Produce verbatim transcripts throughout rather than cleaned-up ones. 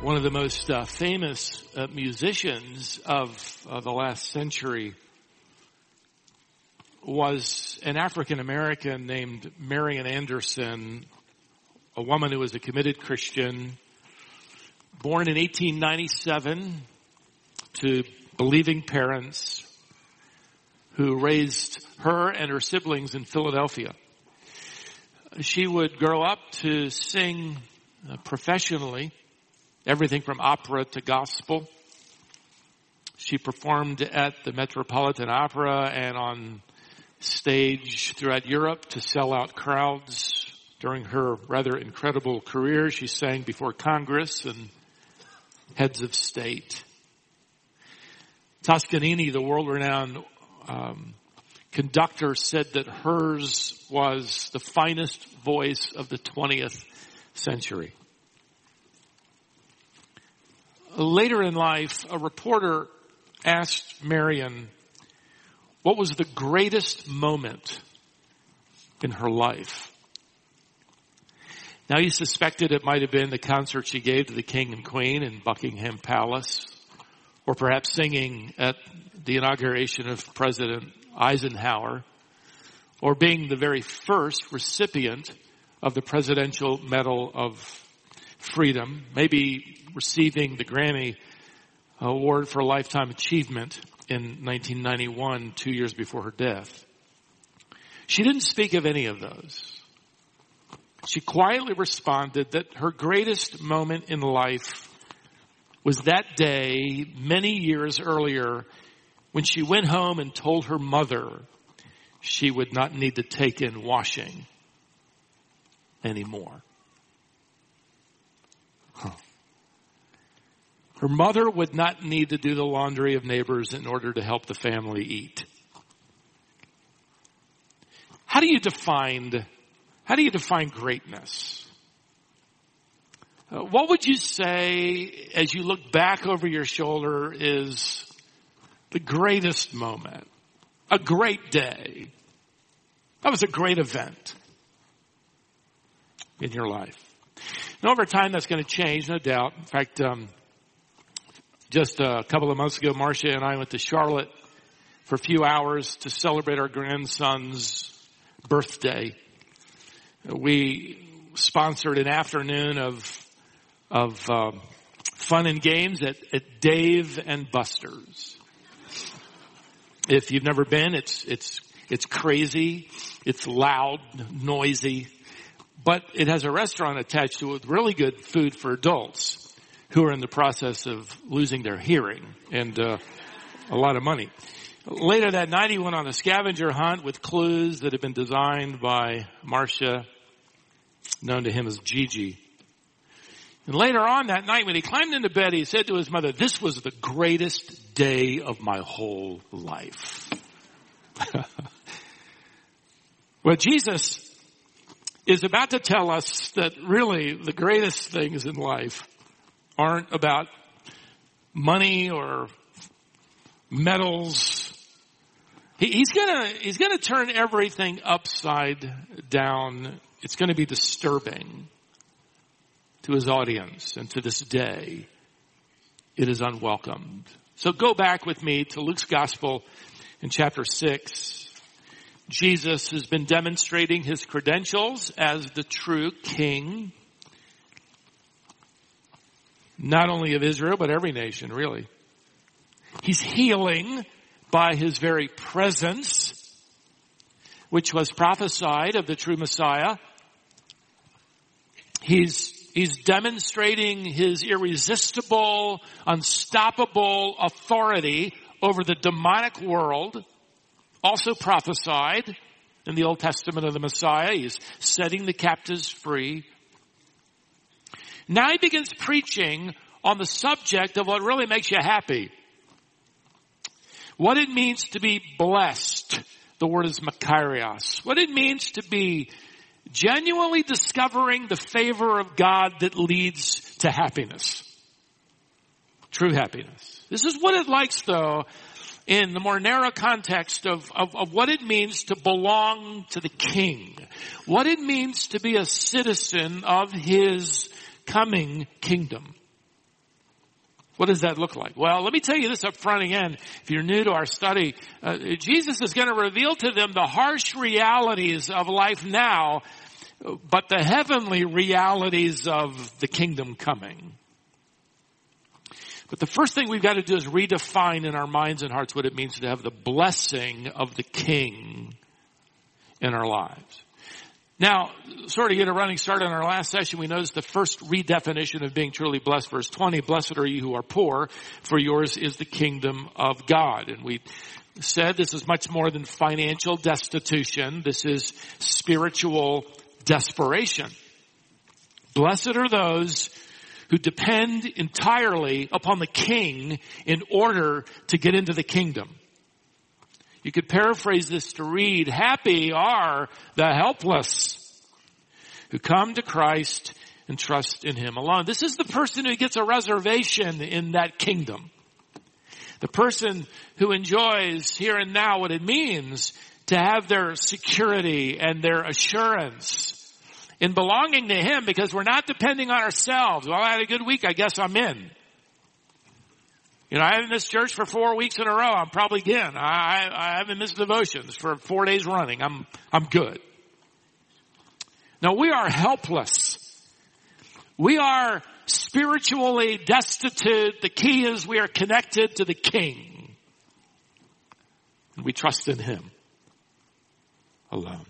one of the most uh, famous uh, musicians of uh, the last century was an African American named Marian Anderson, a woman who was a committed Christian, born in eighteen ninety-seven to believing parents who raised her and her siblings in Philadelphia. She would grow up to sing uh, professionally, everything from opera to gospel. She performed at the Metropolitan Opera and on stage throughout Europe to sell out crowds. During her rather incredible career, she sang before Congress and heads of state. Toscanini, the world-renowned um, conductor, said that hers was the finest voice of the twentieth century. Later in life, a reporter asked Marian what was the greatest moment in her life. Now, he suspected it might have been the concert she gave to the King and Queen in Buckingham Palace, or perhaps singing at the inauguration of President Eisenhower, or being the very first recipient of the Presidential Medal of Freedom, maybe receiving the Grammy Award for Lifetime Achievement in nineteen ninety-one, two years before her death. She didn't speak of any of those. She quietly responded that her greatest moment in life was that day, many years earlier, when she went home and told her mother she would not need to take in washing anymore. Huh. Her mother would not need to do the laundry of neighbors in order to help the family eat. How do you define, how do you define greatness? Uh, what would you say as you look back over your shoulder is the greatest moment? A great day. That was a great event in your life. And over time that's going to change, no doubt. In fact, um, just a couple of months ago, Marcia and I went to Charlotte for a few hours to celebrate our grandson's birthday. We sponsored an afternoon of of um, fun and games at, at Dave and Buster's. If you've never been, it's it's it's crazy, it's loud, noisy, but it has a restaurant attached to it with really good food for adults who are in the process of losing their hearing and uh, a lot of money. Later that night, he went on a scavenger hunt with clues that had been designed by Marcia, known to him as Gigi. And later on that night, when he climbed into bed, he said to his mother, "This was the greatest day of my whole life." Well, Jesus is about to tell us that really the greatest things in life aren't about money or medals. He, he's gonna, he's gonna turn everything upside down. It's gonna be disturbing to his audience, and to this day, it is unwelcomed. So go back with me to Luke's Gospel in chapter six. Jesus has been demonstrating his credentials as the true king, not only of Israel, but every nation, really. He's healing by his very presence, which was prophesied of the true Messiah. He's, he's demonstrating his irresistible, unstoppable authority over the demonic world, also prophesied in the Old Testament of the Messiah. He's setting the captives free. Now he begins preaching on the subject of what really makes you happy. What it means to be blessed. The word is makarios. What it means to be genuinely discovering the favor of God that leads to happiness. True happiness. This is what it likes, though, in the more narrow context of, of, of what it means to belong to the King. What it means to be a citizen of his coming kingdom. What does that look like? Well, let me tell you this up front again. If you're new to our study, uh, Jesus is going to reveal to them the harsh realities of life now, but the heavenly realities of the kingdom coming. But the first thing we've got to do is redefine in our minds and hearts what it means to have the blessing of the King in our lives. Now, sort of get a running start on our last session, we noticed the first redefinition of being truly blessed, verse twenty, blessed are you who are poor, for yours is the kingdom of God. And we said this is much more than financial destitution. This is spiritual desperation. Blessed are those who depend entirely upon the King in order to get into the kingdom. You could paraphrase this to read, happy are the helpless who come to Christ and trust in Him alone. This is the person who gets a reservation in that kingdom. The person who enjoys here and now what it means to have their security and their assurance in belonging to Him, because we're not depending on ourselves. Well, I had a good week, I guess I'm in. You know, I haven't missed church for four weeks in a row. I'm probably in. I, I haven't missed devotions for four days running. I'm, I'm good. No, we are helpless. We are spiritually destitute. The key is we are connected to the King. And we trust in Him alone.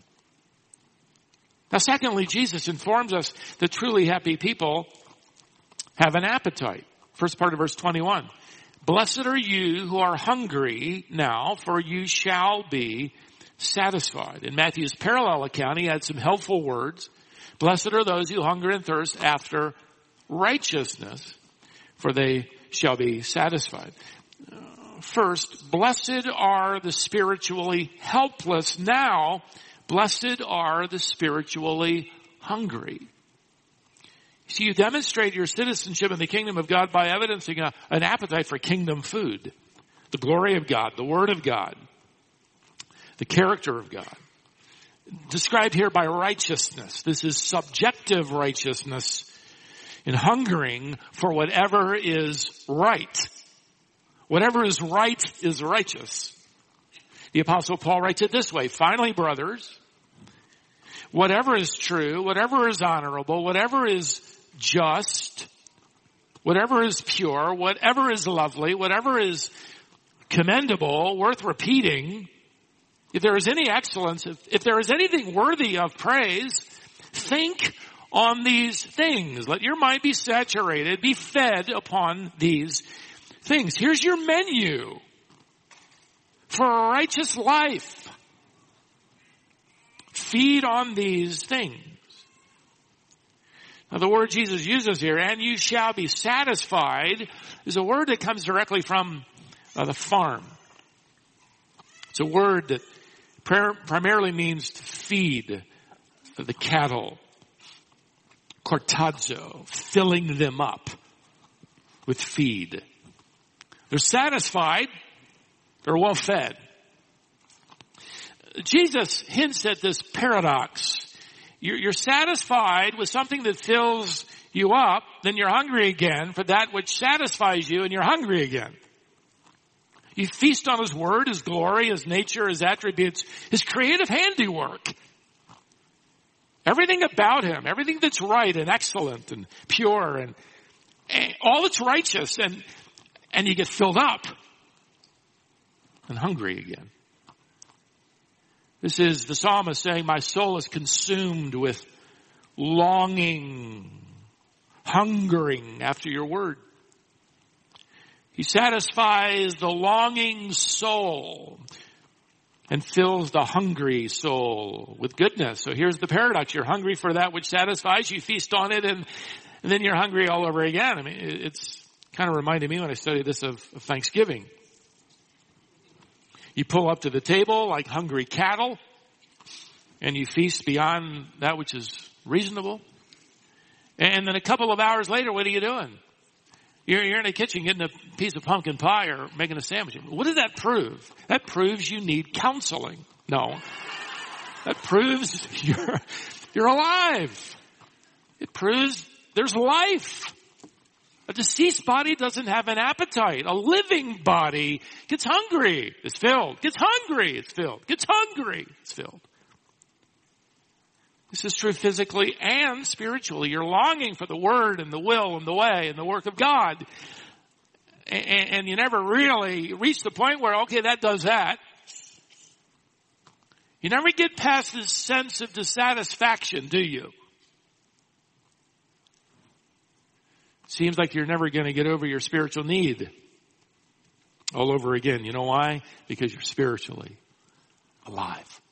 Now, secondly, Jesus informs us that truly happy people have an appetite. First part of verse twenty-one. Blessed are you who are hungry now, for you shall be satisfied. In Matthew's parallel account, he had some helpful words. Blessed are those who hunger and thirst after righteousness, for they shall be satisfied. First, blessed are the spiritually helpless. Now, blessed are the spiritually hungry. See, you demonstrate your citizenship in the kingdom of God by evidencing a, an appetite for kingdom food. The glory of God, the word of God, the character of God. Described here by righteousness. This is subjective righteousness in hungering for whatever is right. Whatever is right is righteous. The Apostle Paul writes it this way, finally, brothers, whatever is true, whatever is honorable, whatever is just, whatever is pure, whatever is lovely, whatever is commendable, worth repeating, if there is any excellence, if, if there is anything worthy of praise, think on these things. Let your mind be saturated, be fed upon these things. Here's your menu for a righteous life. Feed on these things. Now, the word Jesus uses here, and you shall be satisfied, is a word that comes directly from uh, the farm. It's a word that primarily means to feed the cattle. Cortazo, filling them up with feed. They're satisfied. They're well fed. Jesus hints at this paradox. You're, you're satisfied with something that fills you up, then you're hungry again for that which satisfies you, and you're hungry again. You feast on His word, His glory, His nature, His attributes, His creative handiwork. Everything about Him, everything that's right and excellent and pure and, and all that's righteous, and, and you get filled up and hungry again. This is the psalmist saying, my soul is consumed with longing, hungering after your word. He satisfies the longing soul and fills the hungry soul with goodness. So here's the paradox. You're hungry for that which satisfies. You feast on it, and, and then you're hungry all over again. I mean, it's kind of reminded me when I studied this of, of Thanksgiving. You pull up to the table like hungry cattle, and you feast beyond that which is reasonable. And then a couple of hours later, what are you doing? You're, you're in the kitchen getting a piece of pumpkin pie or making a sandwich. What does that prove? That proves you need counseling. No. That proves you're, you're alive. It proves there's life. A deceased body doesn't have an appetite. A living body gets hungry, it's filled. Gets hungry, it's filled. Gets hungry, it's filled. This is true physically and spiritually. You're longing for the word and the will and the way and the work of God. And, and you never really reach the point where, okay, that does that. You never get past this sense of dissatisfaction, do you? Seems like you're never going to get over your spiritual need all over again. You know why? Because you're spiritually alive.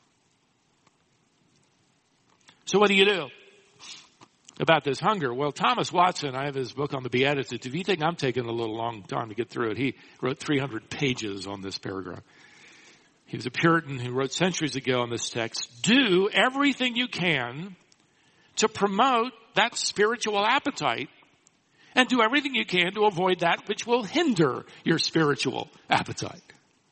So what do you do about this hunger? Well, Thomas Watson, I have his book on the Beatitudes. If you think I'm taking a little long time to get through it, he wrote three hundred pages on this paragraph. He was a Puritan who wrote centuries ago on this text. Do everything you can to promote that spiritual appetite, and do everything you can to avoid that which will hinder your spiritual appetite.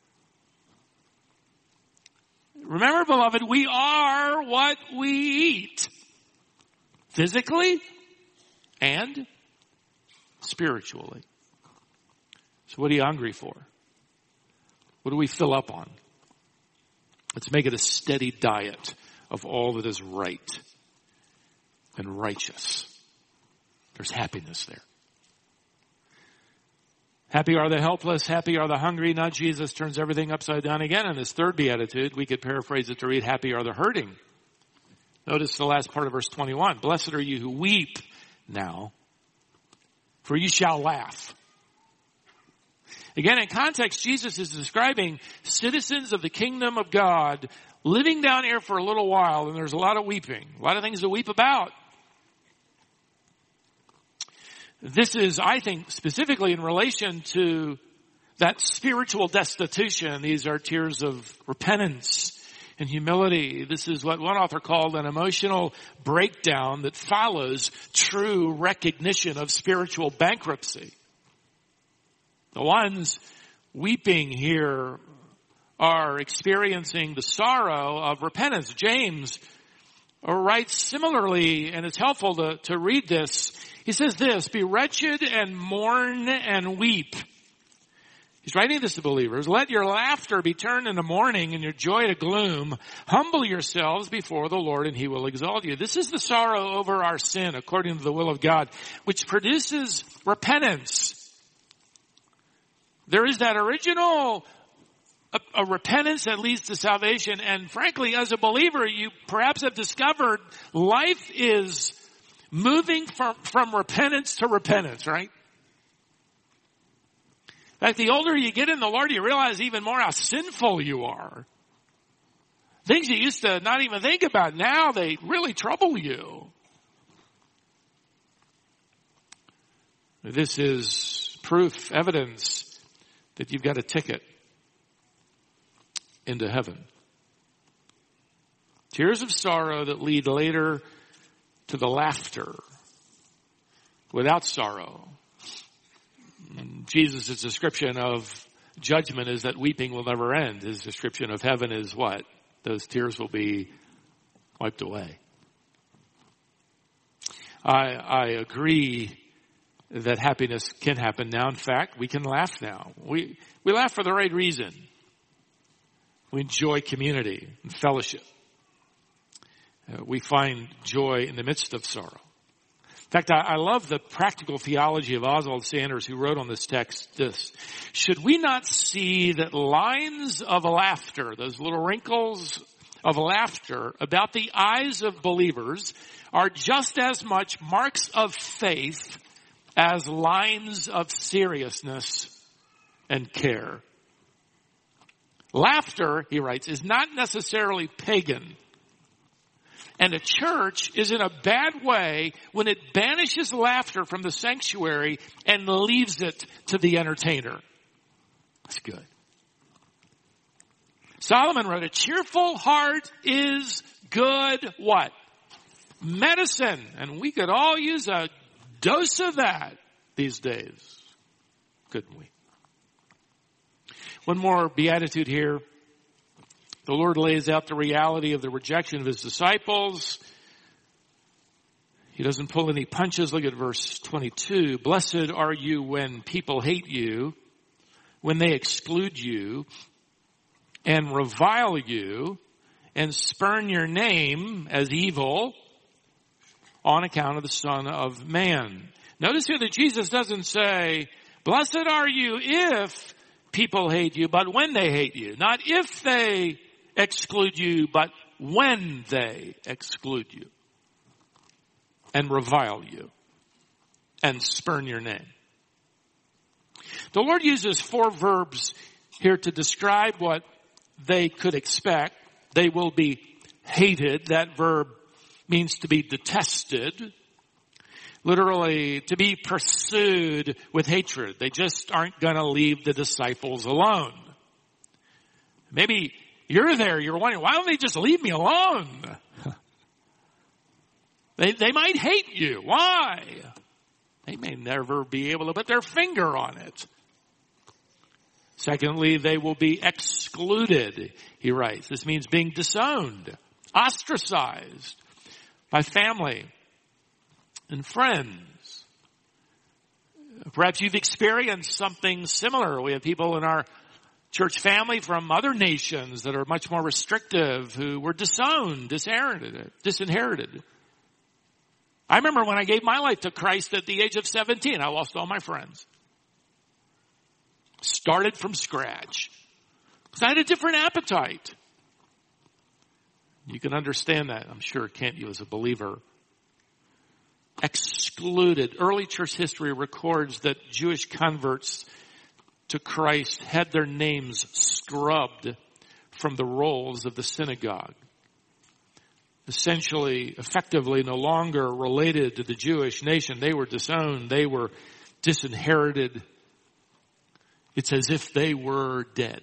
Remember, beloved, we are what we eat. Physically and spiritually. So what are you hungry for? What do we fill up on? Let's make it a steady diet of all that is right and righteous. There's happiness there. Happy are the helpless, happy are the hungry. Now Jesus turns everything upside down again in this third beatitude. We could paraphrase it to read, happy are the hurting. Notice the last part of verse twenty-one. Blessed are you who weep now, for you shall laugh. Again, in context, Jesus is describing citizens of the kingdom of God living down here for a little while, and there's a lot of weeping, a lot of things to weep about. This is, I think, specifically in relation to that spiritual destitution. These are tears of repentance and humility. This is what one author called an emotional breakdown that follows true recognition of spiritual bankruptcy. The ones weeping here are experiencing the sorrow of repentance. James writes similarly, and it's helpful to, to read this. He says this, be wretched and mourn and weep. He's writing this to believers. Let your laughter be turned into mourning and your joy to gloom. Humble yourselves before the Lord and he will exalt you. This is the sorrow over our sin according to the will of God, which produces repentance. There is that original a, a repentance that leads to salvation. And frankly, as a believer, you perhaps have discovered life is moving from, from repentance to repentance, right? In fact, the older you get in the Lord, you realize even more how sinful you are. Things you used to not even think about, now they really trouble you. This is proof, evidence that you've got a ticket into heaven. Tears of sorrow that lead later to the laughter without sorrow. And Jesus' description of judgment is that weeping will never end. His description of heaven is what? Those tears will be wiped away. I, I agree that happiness can happen now. In fact, we can laugh now. We, we laugh for the right reason. We enjoy community and fellowship. Uh, we find joy in the midst of sorrow. In fact, I, I love the practical theology of Oswald Sanders, who wrote on this text this. Should we not see that lines of laughter, those little wrinkles of laughter about the eyes of believers, are just as much marks of faith as lines of seriousness and care? Laughter, he writes, is not necessarily pagan. And a church is in a bad way when it banishes laughter from the sanctuary and leaves it to the entertainer. That's good. Solomon wrote, a cheerful heart is good what? Medicine. And we could all use a dose of that these days, couldn't we? One more beatitude here. The Lord lays out the reality of the rejection of his disciples. He doesn't pull any punches. Look at verse twenty-two. Blessed are you when people hate you, when they exclude you and revile you and spurn your name as evil on account of the Son of Man. Notice here that Jesus doesn't say, blessed are you if people hate you, but when they hate you. Not if they exclude you, but when they exclude you and revile you and spurn your name. The Lord uses four verbs here to describe what they could expect. They will be hated. That verb means to be detested. Literally, to be pursued with hatred. They just aren't going to leave the disciples alone. Maybe you're there, you're wondering, why don't they just leave me alone? they, they might hate you. Why? They may never be able to put their finger on it. Secondly, they will be excluded, he writes. This means being disowned, ostracized by family and friends. Perhaps you've experienced something similar. We have people in our church family from other nations that are much more restrictive who were disowned, disinherited, disinherited. I remember when I gave my life to Christ at the age of seventeen, I lost all my friends. Started from scratch. Because I had a different appetite. You can understand that, I'm sure, can't you, as a believer? Excluded. Early church history records that Jewish converts to Christ had their names scrubbed from the rolls of the synagogue. Essentially, effectively, no longer related to the Jewish nation. They were disowned. They were disinherited. It's as if they were dead.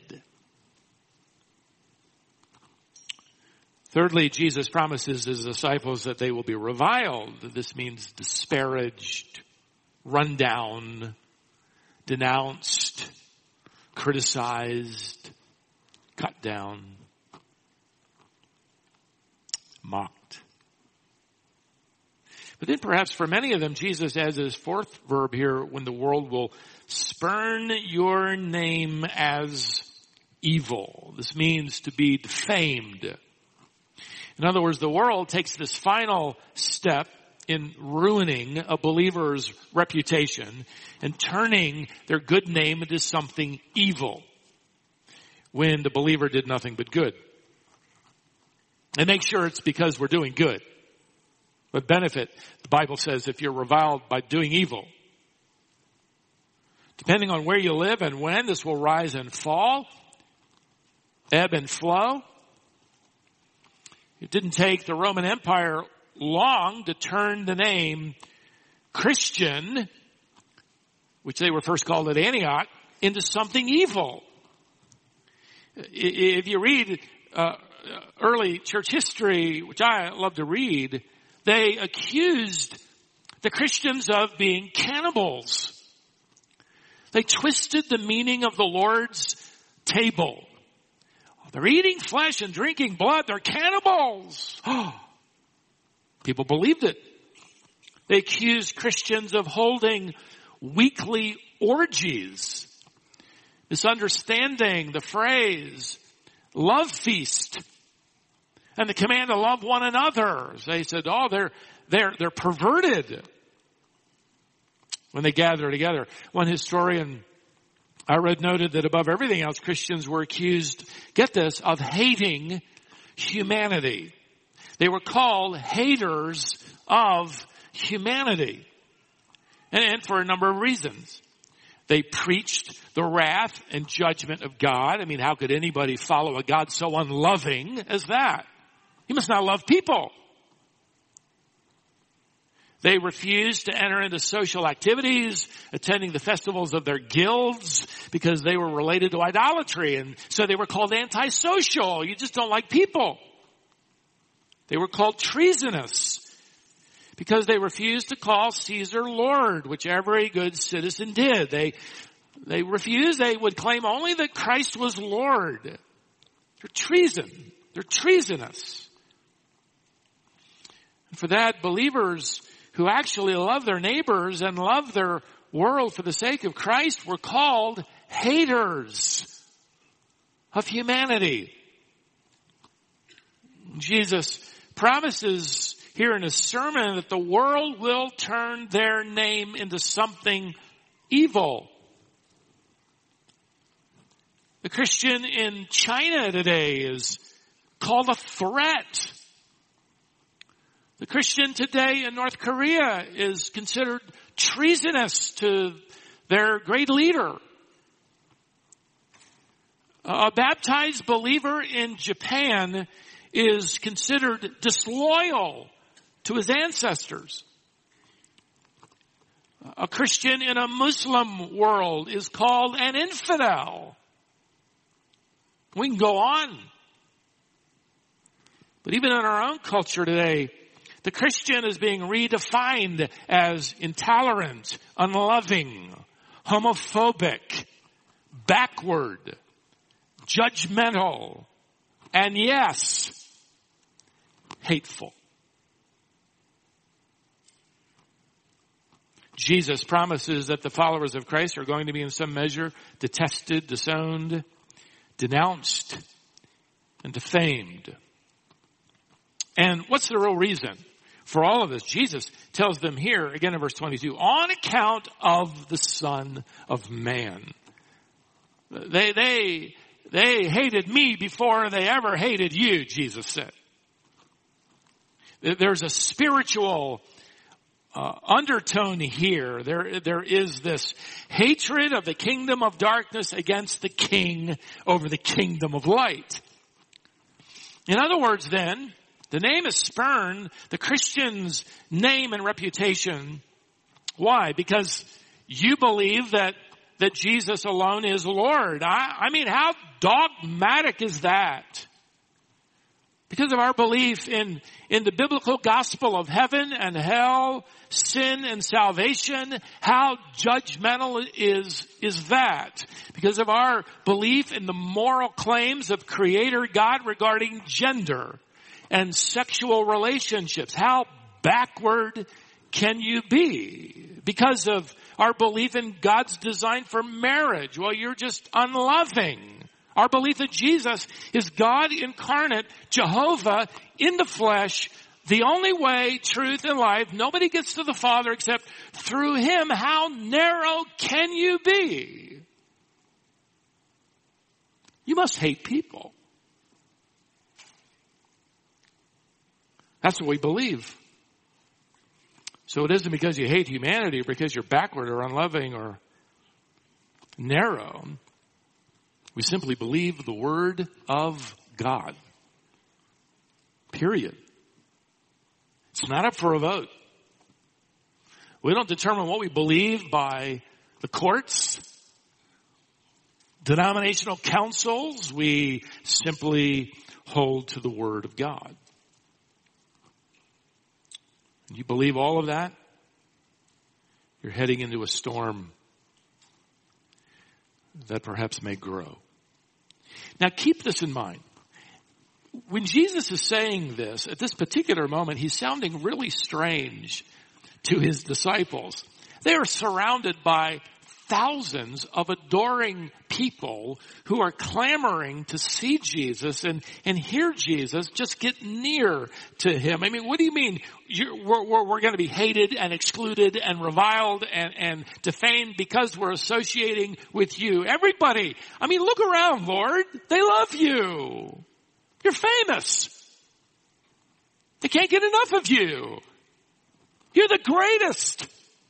Thirdly, Jesus promises his disciples that they will be reviled. This means disparaged, run down, denounced, criticized, cut down, mocked. But then perhaps for many of them, Jesus adds his fourth verb here, when the world will spurn your name as evil. This means to be defamed. In other words, the world takes this final step in ruining a believer's reputation and turning their good name into something evil when the believer did nothing but good. And make sure it's because we're doing good. But benefit, the Bible says, if you're reviled by doing evil. Depending on where you live and when, this will rise and fall, ebb and flow. It didn't take the Roman Empire long to turn the name Christian, which they were first called at Antioch, into something evil. If you read uh, early church history, which I love to read, they accused the Christians of being cannibals. They twisted the meaning of the Lord's table. They're eating flesh and drinking blood. They're cannibals. Oh, people believed it. They accused Christians of holding weekly orgies, misunderstanding the phrase love feast and the command to love one another. They said, oh, they're, they're, they're perverted when they gather together. One historian I read noted that above everything else, Christians were accused, get this, of hating humanity. They were called haters of humanity. And, and for a number of reasons. They preached the wrath and judgment of God. I mean, how could anybody follow a God so unloving as that? He must not love people. They refused to enter into social activities, attending the festivals of their guilds, because they were related to idolatry. And so they were called antisocial. You just don't like people. They were called treasonous, because they refused to call Caesar Lord, which every good citizen did. They, they refused, they would claim only that Christ was Lord. They're treason. They're treasonous. And for that, believers who actually love their neighbors and love their world for the sake of Christ were called haters of humanity. Jesus promises here in his sermon that the world will turn their name into something evil. The Christian in China today is called a threat. The Christian today in North Korea is considered treasonous to their great leader. A baptized believer in Japan is considered disloyal to his ancestors. A Christian in a Muslim world is called an infidel. We can go on. But even in our own culture today, the Christian is being redefined as intolerant, unloving, homophobic, backward, judgmental, and yes, hateful. Jesus promises that the followers of Christ are going to be in some measure detested, disowned, denounced, and defamed. And what's the real reason for all of this? Jesus tells them here, again in verse twenty-two, on account of the Son of Man. They, they, they hated me before they ever hated you, Jesus said. There's a spiritual uh, undertone here. There, there is this hatred of the kingdom of darkness against the king over the kingdom of light. In other words, then, the name is spurned, the Christian's name and reputation. Why? Because you believe that, that Jesus alone is Lord. I, I mean, how dogmatic is that? Because of our belief in, in the biblical gospel of heaven and hell, sin and salvation, how judgmental is, is that? Because of our belief in the moral claims of Creator God regarding gender and sexual relationships, how backward can you be? Because of our belief in God's design for marriage, well, you're just unloving. Our belief that Jesus is God incarnate, Jehovah in the flesh, the only way, truth, and life. Nobody gets to the Father except through Him. How narrow can you be? You must hate people. That's what we believe. So it isn't because you hate humanity or because you're backward or unloving or narrow. We simply believe the Word of God. Period. It's not up for a vote. We don't determine what we believe by the courts, denominational councils. We simply hold to the Word of God. You believe all of that? You're heading into a storm that perhaps may grow. Now keep this in mind. When Jesus is saying this, at this particular moment, he's sounding really strange to his disciples. They are surrounded by thousands of adoring people who are clamoring to see Jesus and, and hear Jesus, just get near to him. I mean, what do you mean you're, we're, we're, we're going to be hated and excluded and reviled and, and defamed because we're associating with you? Everybody, I mean, look around, Lord. They love you. You're famous. They can't get enough of you. You're the greatest.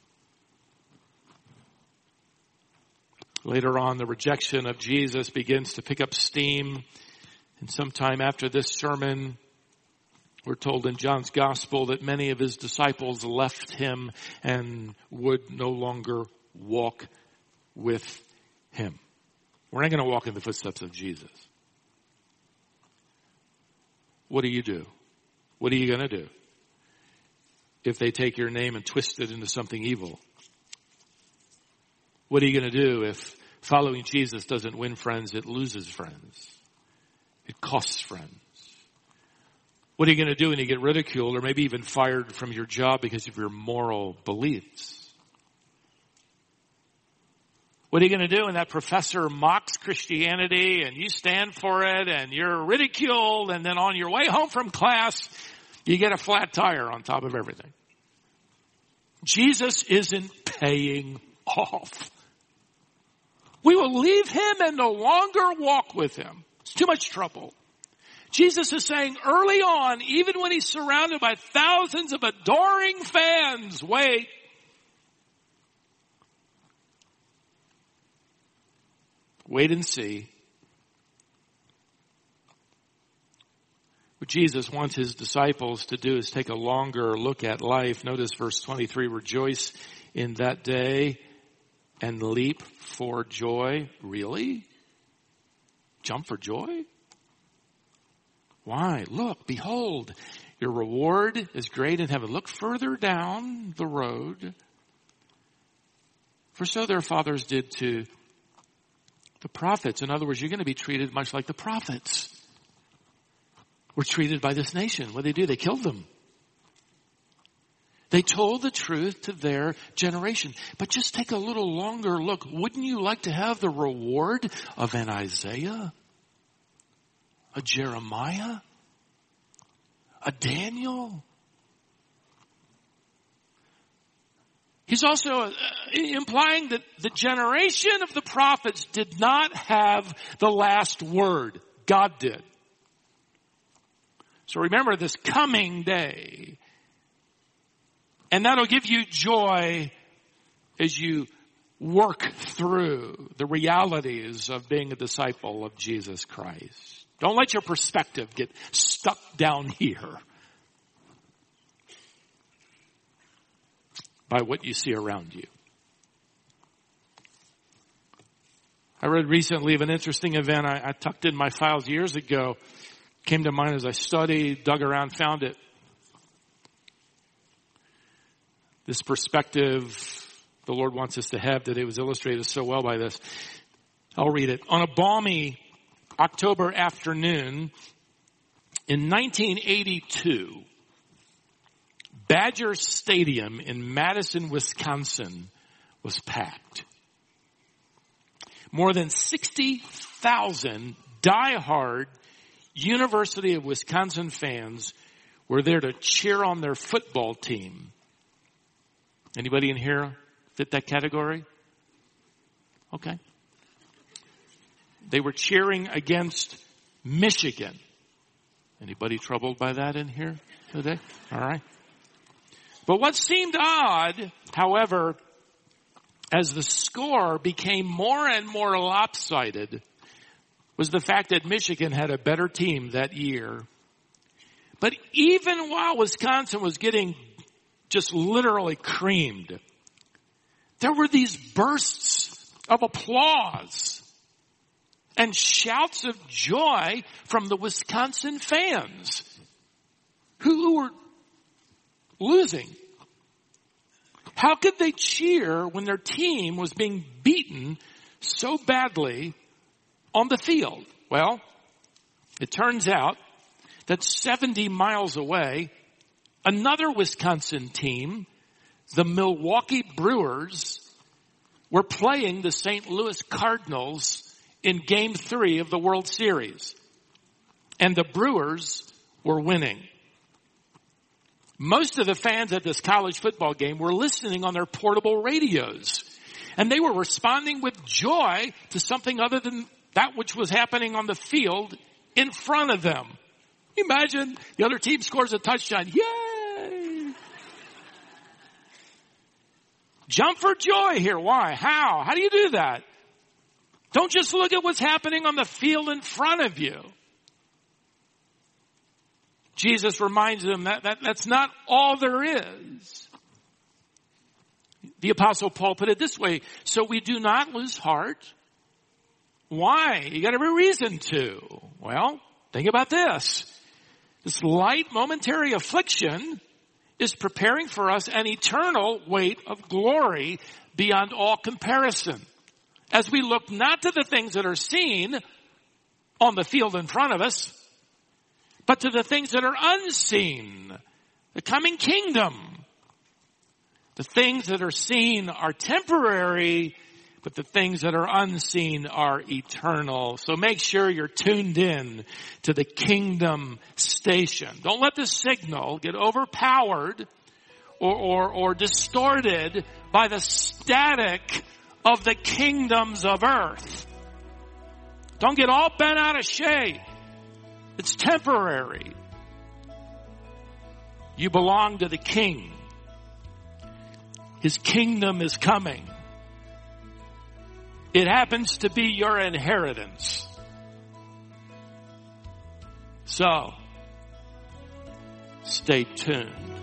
Later on, the rejection of Jesus begins to pick up steam. And sometime after this sermon, we're told in John's gospel that many of his disciples left him and would no longer walk with him. We're not going to walk in the footsteps of Jesus. What do you do? What are you going to do if they take your name and twist it into something evil? What are you going to do if following Jesus doesn't win friends, it loses friends? It costs friends. What are you going to do when you get ridiculed or maybe even fired from your job because of your moral beliefs? What are you going to do when that professor mocks Christianity and you stand for it and you're ridiculed, and then on your way home from class, you get a flat tire on top of everything? Jesus isn't paying off. We will leave him and no longer walk with him. It's too much trouble. Jesus is saying early on, even when he's surrounded by thousands of adoring fans, wait. Wait and see. What Jesus wants his disciples to do is take a longer look at life. Notice verse twenty-three, rejoice in that day and leap for joy. Really? Jump for joy? Why? Look, behold, your reward is great in heaven. Look further down the road. For so their fathers did to the prophets. In other words, you're going to be treated much like the prophets were treated by this nation. What did they do? They killed them. They told the truth to their generation. But just take a little longer look. Wouldn't you like to have the reward of an Isaiah? A Jeremiah? A Daniel? He's also uh, implying that the generation of the prophets did not have the last word. God did. So remember this coming day. And that'll give you joy as you work through the realities of being a disciple of Jesus Christ. Don't let your perspective get stuck down here by what you see around you. I read recently of an interesting event I, I tucked in my files years ago. Came to mind as I studied, dug around, found it. This perspective the Lord wants us to have today was illustrated so well by this. I'll read it. On a balmy October afternoon in nineteen eighty-two, Badger Stadium in Madison, Wisconsin was packed. More than sixty thousand diehard University of Wisconsin fans were there to cheer on their football team. Anybody in here fit that category? Okay. They were cheering against Michigan. Anybody troubled by that in here today? All right. But what seemed odd, however, as the score became more and more lopsided, was the fact that Michigan had a better team that year. But even while Wisconsin was getting just literally creamed, there were these bursts of applause and shouts of joy from the Wisconsin fans who were losing. How could they cheer when their team was being beaten so badly on the field? Well, it turns out that seventy miles away, another Wisconsin team, the Milwaukee Brewers, were playing the Saint Louis Cardinals in Game three of the World Series. And the Brewers were winning. Most of the fans at this college football game were listening on their portable radios. And they were responding with joy to something other than that which was happening on the field in front of them. Imagine the other team scores a touchdown. Yay! Jump for joy here. Why? How? How do you do that? Don't just look at what's happening on the field in front of you. Jesus reminds them that, that that's not all there is. The Apostle Paul put it this way, so we do not lose heart. Why? You got every reason to. Well, think about this. This light momentary affliction is preparing for us an eternal weight of glory beyond all comparison. As we look not to the things that are seen on the field in front of us, but to the things that are unseen, the coming kingdom. The things that are seen are temporary, but the things that are unseen are eternal. So make sure you're tuned in to the kingdom station. Don't let the signal get overpowered or, or, or distorted by the static of the kingdoms of earth. Don't get all bent out of shape. It's temporary. You belong to the King. His kingdom is coming. It happens to be your inheritance. So, stay tuned.